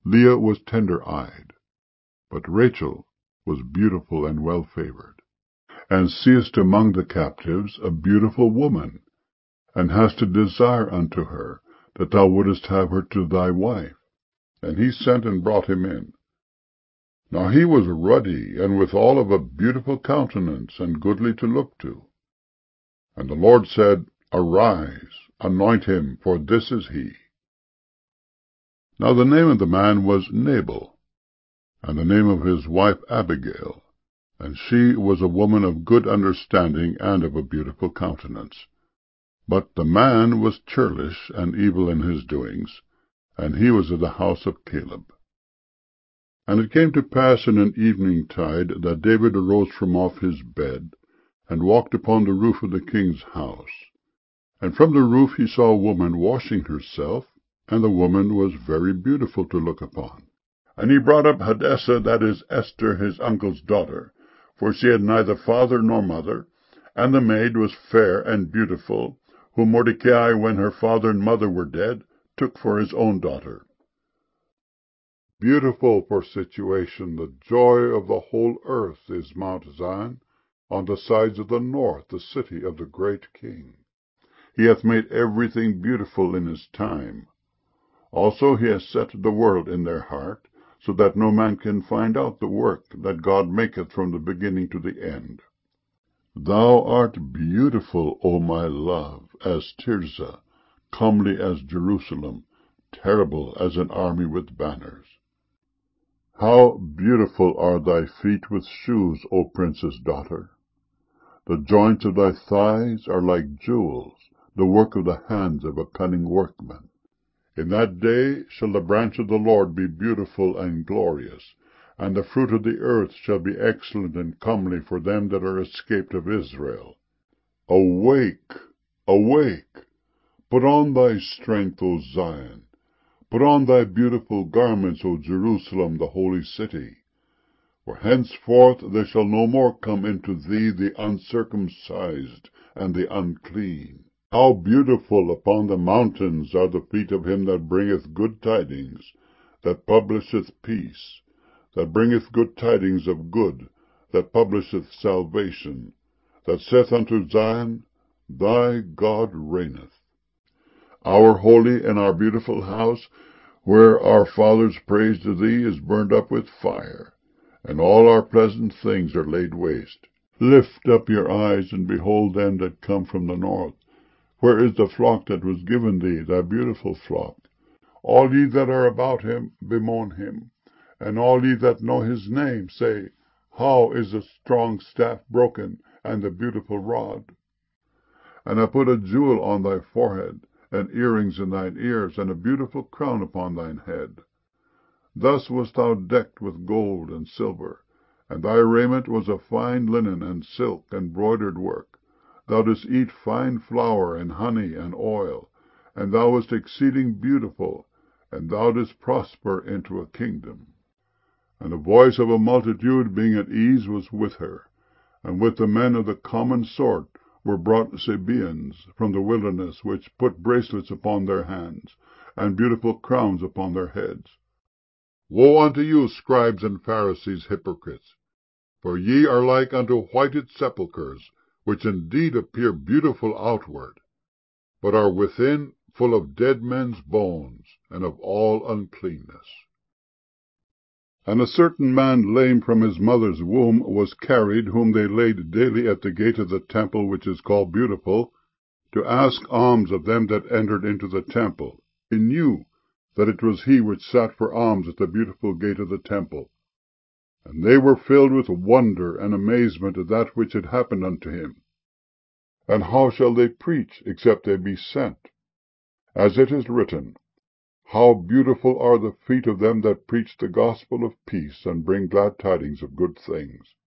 Leah was tender-eyed, but Rachel was beautiful and well-favored. And seest among the captives a beautiful woman, and hast a desire unto her, that thou wouldest have her to thy wife. And he sent and brought him in. Now he was ruddy, and withal of a beautiful countenance, and goodly to look to. And the Lord said, Arise, anoint him, for this is he. Now the name of the man was Nabal, and the name of his wife Abigail, and she was a woman of good understanding, and of a beautiful countenance. But the man was churlish and evil in his doings, and he was of the house of Caleb. And it came to pass in an evening-tide that David arose from off his bed, and walked upon the roof of the king's house. And from the roof he saw a woman washing herself, and the woman was very beautiful to look upon. And he brought up Hadassah, that is Esther, his uncle's daughter, for she had neither father nor mother, and the maid was fair and beautiful, whom Mordecai, when her father and mother were dead, took for his own daughter. Beautiful for situation, the joy of the whole earth is Mount Zion, on the sides of the north, the city of the great king. He hath made everything beautiful in his time. Also he has set the world in their heart, so that no man can find out the work that God maketh from the beginning to the end. Thou art beautiful, O my love, as Tirzah, comely as Jerusalem, terrible as an army with banners. How beautiful are thy feet with shoes, O princess' daughter! The joints of thy thighs are like jewels, the work of the hands of a cunning workman. In that day shall the branch of the Lord be beautiful and glorious, and the fruit of the earth shall be excellent and comely for them that are escaped of Israel. Awake, awake! Put on thy strength, O Zion! Put on thy beautiful garments, O Jerusalem, the holy city. For henceforth there shall no more come into thee the uncircumcised and the unclean. How beautiful upon the mountains are the feet of him that bringeth good tidings, that publisheth peace, that bringeth good tidings of good, that publisheth salvation, that saith unto Zion, Thy God reigneth. Our holy and our beautiful house, where our fathers praised thee, is burned up with fire, and all our pleasant things are laid waste. Lift up your eyes, and behold them that come from the north. Where is the flock that was given thee, thy beautiful flock? All ye that are about him bemoan him, and all ye that know his name say, How is the strong staff broken, and the beautiful rod? And I put a jewel on thy forehead, and earrings in thine ears, and a beautiful crown upon thine head. Thus wast thou decked with gold and silver, and thy raiment was of fine linen and silk and broidered work. Thou didst eat fine flour and honey and oil, and thou wast exceeding beautiful, and thou didst prosper into a kingdom. And the voice of a multitude being at ease was with her, and with the men of the common sort were brought Sabaeans from the wilderness, which put bracelets upon their hands, and beautiful crowns upon their heads. Woe unto you, scribes and Pharisees, hypocrites! For ye are like unto whited sepulchres, which indeed appear beautiful outward, but are within full of dead men's bones, and of all uncleanness. And a certain man lame from his mother's womb was carried, whom they laid daily at the gate of the temple which is called Beautiful, to ask alms of them that entered into the temple. He knew that it was he which sat for alms at the beautiful gate of the temple. And they were filled with wonder and amazement at that which had happened unto him. And how shall they preach, except they be sent? As it is written, How beautiful are the feet of them that preach the gospel of peace, and bring glad tidings of good things.